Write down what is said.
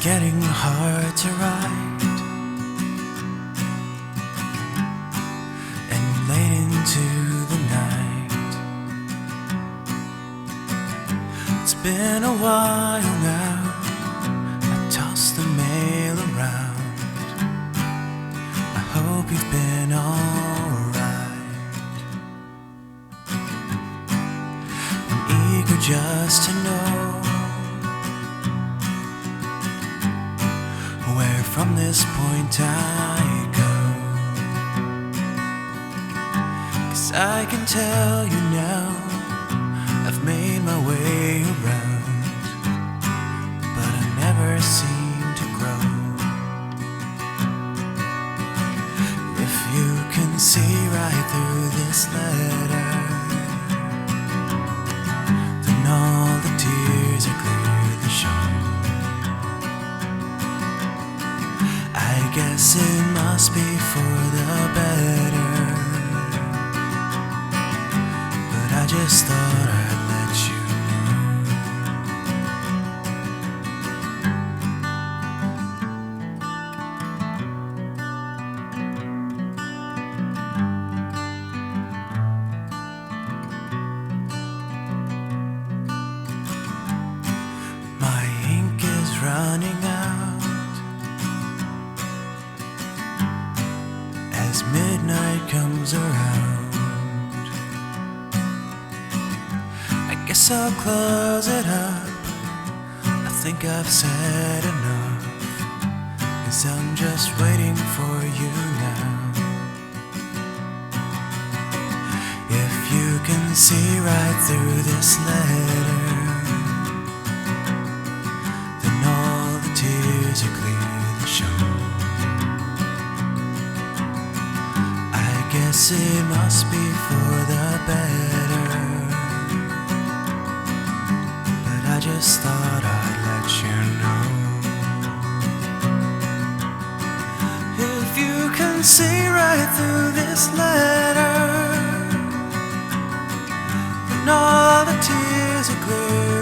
getting hard to write, and late into the night. It's been a while now, I toss the mail around. I hope you've been alright. I'm eager just to know where from this point I go, 'cause I can tell you now I've made my way around, but I never seem to grow. If you can see right through this letter, then all the tears are clearly shown. I guess it must be for the better, but I just thought I'd let you know. My ink is running out as midnight comes around. I guess I'll close it up. I think I've said enough, 'cause I'm just waiting for you now. If you can see right through this letter, then all the tears are clearly shown. I guess it must be for the better, but I just thought I'd let you know. If you can see right through this letter, then all the tears are clear.